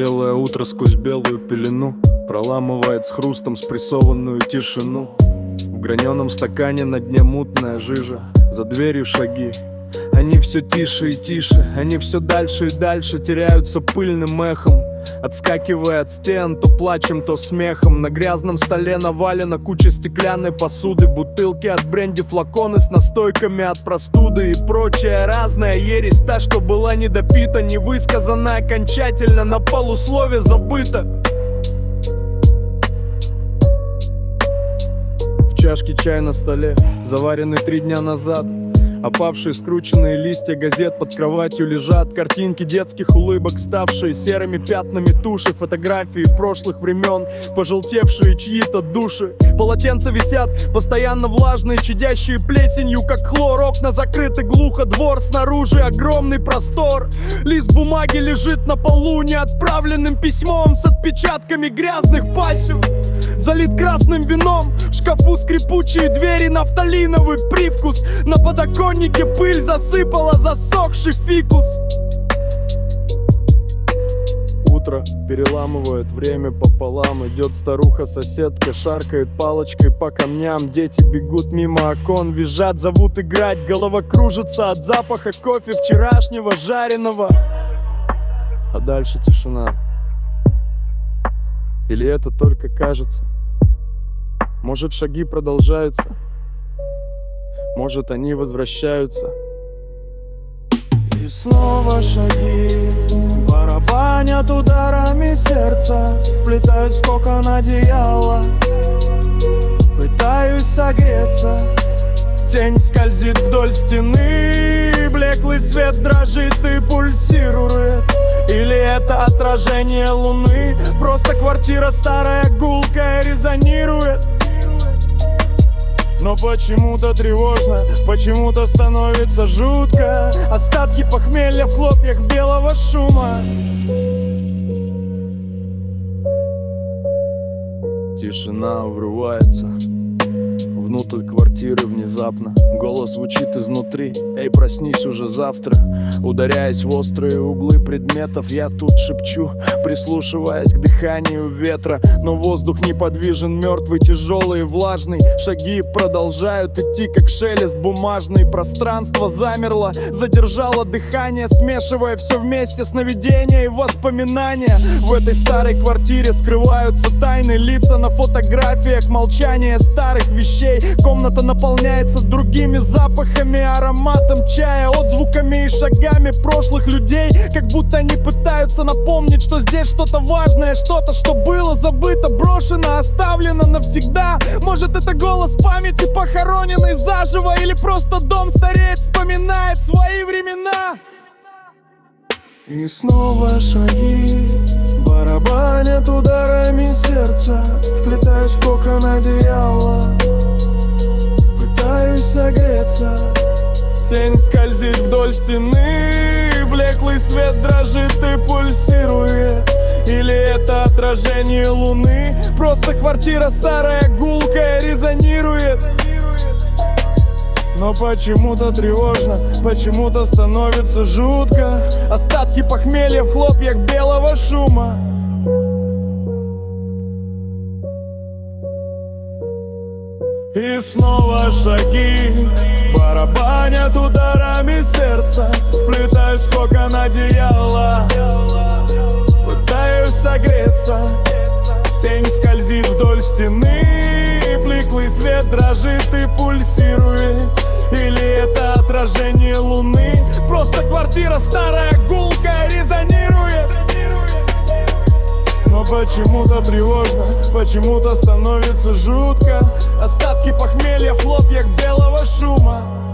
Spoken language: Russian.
Загорелое утро сквозь белую пелену проламывает с хрустом спрессованную тишину. В граненом стакане на дне мутная жижа, за дверью шаги. Они все тише и тише, они все дальше и дальше теряются пыльным эхом, отскакивая от стен, то плачем, то смехом. На грязном столе навалена куча стеклянной посуды, бутылки от бренди, флаконы с настойками от простуды и прочая разная ересь, та, что была недопита, не высказана окончательно, на полуслове забыта. В чашке чай на столе, заваренный 3 дня назад. Опавшие скрученные листья газет под кроватью лежат. Картинки детских улыбок, ставшие серыми пятнами туши. Фотографии прошлых времен, пожелтевшие чьи-то души. Полотенца висят, постоянно влажные, чадящие плесенью, как хлор. Окна закрыты глухо, двор снаружи огромный простор. Лист бумаги лежит на полу неотправленным письмом с отпечатками грязных пальцев. Залит красным вином, в шкафу скрипучие двери, нафталиновый привкус. На подоконнике пыль засыпала засохший фикус. Утро переламывает время пополам. Идет старуха-соседка, шаркает палочкой по камням. Дети бегут мимо окон, визжат, зовут играть. Голова кружится от запаха кофе вчерашнего жареного. А дальше тишина. Или это только кажется? Может, шаги продолжаются? Может, они возвращаются? И снова шаги барабанят ударами сердца. Вплетаюсь в кокон одеяла, пытаюсь согреться. Тень скользит вдоль стены, блеклый свет дрожит и пульсирует. Или это отражение луны? Просто квартира старая, гулкая, резонирует. Но почему-то тревожно, почему-то становится жутко. Остатки похмелья в хлопьях белого шума. Тишина врывается внутрь квартиры внезапно. Голос звучит изнутри: эй, проснись уже завтра. Ударяясь в острые углы предметов, я тут шепчу, прислушиваясь к дыханию ветра. Но воздух неподвижен, мертвый, тяжелый и влажный. Шаги продолжают идти, как шелест бумажный. Пространство замерло, задержало дыхание, смешивая все вместе сновидения и воспоминания. В этой старой квартире скрываются тайны, лица на фотографиях, молчание старых вещей. Комната наполняется другими запахами, ароматом чая, отзвуками и шагами прошлых людей. Как будто они пытаются напомнить, что здесь что-то важное, что-то, что было забыто, брошено, оставлено навсегда. Может, это голос памяти, похороненный заживо, или просто дом стареет, вспоминает свои времена. И снова шаги барабанят ударами сердца. Вплетаюсь в кокон одеяла, пытаюсь согреться. Тень скользит вдоль стены, блеклый свет дрожит и пульсирует. Или это отражение луны? Просто квартира старая, гулкая, резонирует. Но почему-то тревожно, почему-то становится жутко. Остатки похмелья в хлопьях белого шума. И снова шаги барабанят ударами сердца. Вплетаюсь в кокон одеяла, пытаюсь согреться. Тень скользит вдоль стены, блеклый свет дрожит и пульсирует. Или это отражение луны? Просто квартира старая, гулкая, резонирует. Но почему-то тревожно, почему-то становится жутко. Остатки похмелья в хлопьях белого шума.